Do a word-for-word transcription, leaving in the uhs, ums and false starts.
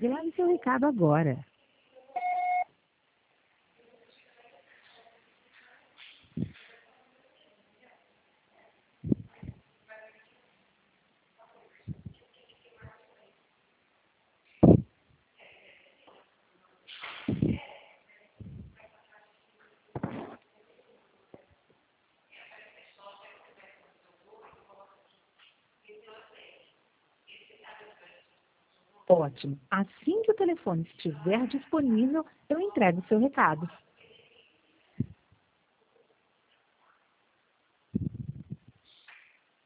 Grave seu recado agora. Ótimo. Assim que o telefone estiver disponível, eu entrego o seu recado.